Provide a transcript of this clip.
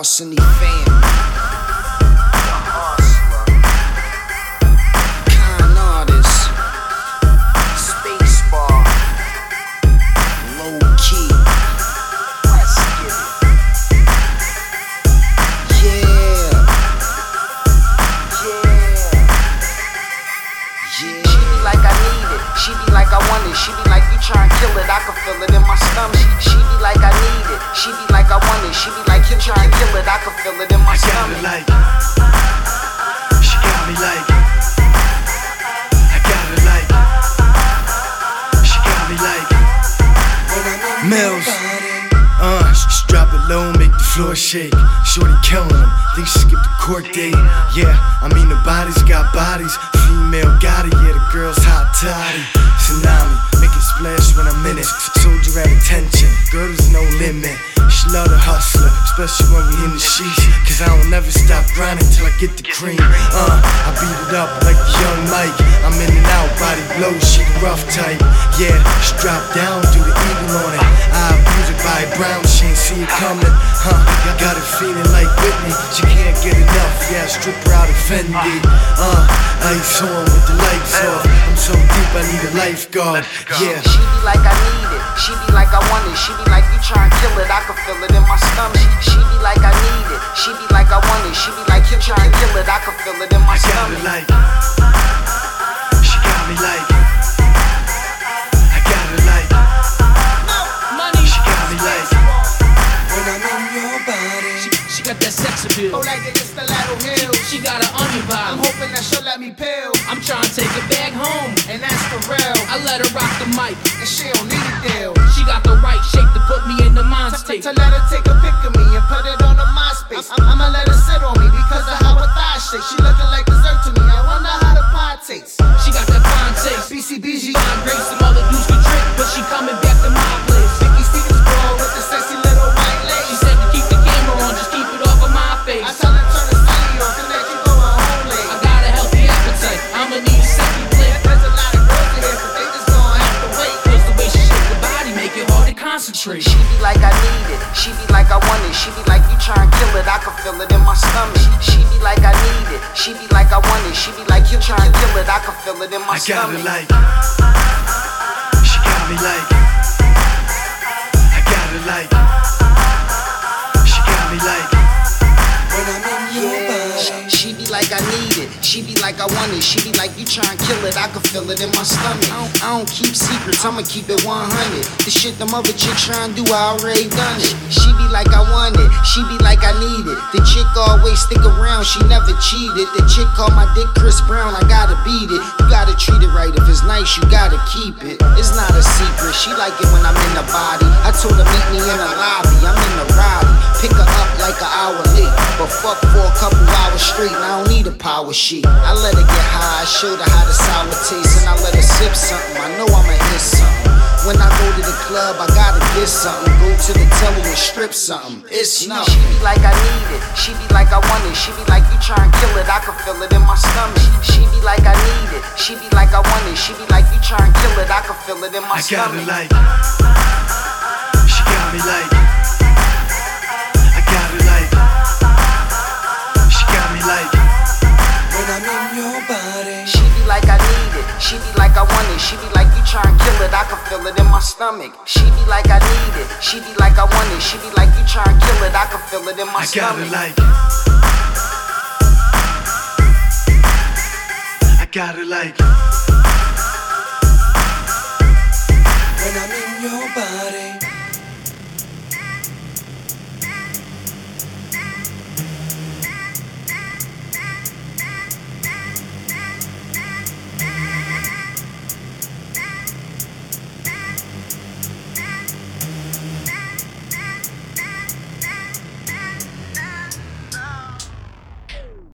Arsony family. Con artist. Space bar. Low key. Let's get it. Yeah. She be like I need it. She be like I want it. She be like you tryna kill it. I can feel it in my stomach. She be like I need it. She be like I want it. She be like you tryna kill it. I can feel it in my stomach. Like, she got me like, I got it like, she got me like, Mills. Just drop it low, make the floor shake. Shorty killing them, think she skipped the court date. Yeah, I mean the bodies got bodies. Female got it, yeah, the girl's hot toddy. Tsunami, make it splash when I'm in it. Soldier at attention, girl there's no limit. She love the hustler, especially when we in the sheets. Cause I don't never stop grinding till I get the cream. I beat it up like the young Mike. I'm in and out, body blows, she the rough type. Yeah, she drop down, do the eagle on it. I abuse it by Brown, she ain't see it coming. Got it feeling like Whitney, she can't get enough. Yeah, strip her out of Fendi. Ice on with the lights off. I'm so deep, I need a lifeguard. Yeah. She be like I need it. She be like I want it. She be like you tryna kill it. I can feel it in my stomach. She be like I need it. She be like I want it. She be like you tryna kill it. I can feel it in my stomach. Like, she got me like, I got it like, money. She got me like, when I'm in your body. She got that sex appeal. Oh, like it's the Lateral Hill. She got an onion I'm vibe. hoping that she'll let me pill. I'm trying to take it back home. And that's for real. I let her rock the mic. And she don't need a deal. She got the right shape to put me in the mind state. To let her take a pic of me and put it on the MySpace. I'ma let her sit on me because of how her thighs shake. She looking like dessert to me. I wonder how the pie tastes. She got that fine taste. BCBG. Fine grace, some other dudes could trick, but she coming back to my place. Vicky Stevens girl with the sexy little white She lady. said to keep the camera on, just keep it off of my face. I tell her turn the celly off and let you go home late. I got a healthy appetite. I'ma need a second plate. There's a lot of girls in here, but they just gon' have to wait. Cause the way she shake the body make it hard to concentrate. She be like I need it. She be like I want it. She be like you tryna kill it. I can feel it in my stomach. She be like I need it. She be like I want it. She be like you tryna kill it. I can feel it in my I got stomach. it like, she got me like, I got it like, she got me like, When I'm in your body. She be like I need it. She be like I want it. She be like you tryna kill it. I can feel it in my stomach. I don't keep secrets. I'ma keep it 100. The shit them other chicks tryna do, I already done it. She be like I want it. She be like I need it. The chick always stick around. She never cheated. The chick called my dick Chris Brown. I gotta beat it. You gotta treat it right. If it's nice, you gotta keep it. It's not a secret. She like it when I'm in the body. I told her meet me in the lobby. I'm in the Raleigh. Pick her up like an hour late. But fuck for a couple hours straight. And I don't need a power sheet. I let her get high. I showed her how the sour tastes. And I let her sip something. I know I'ma hit something. When I go to the club, I gotta get something. Go to the telly and strip something. It's nothing. She be like I need it. She be like I want it. She be like you tryna kill it. I can feel it in my stomach. She be like I need it. She be like I want it. She be like you tryna kill it. I can feel it in my I got stomach. it like, she got me like, I got it like, she got me like, When I'm in your body. She be like I need it. She be like I want it. She be like you tryna kill it. I can feel it in my stomach. She be like I need it. She be like I want it. She be like you tryna kill it. I can feel it in my I got stomach. it like, I got it like, When I'm in your body.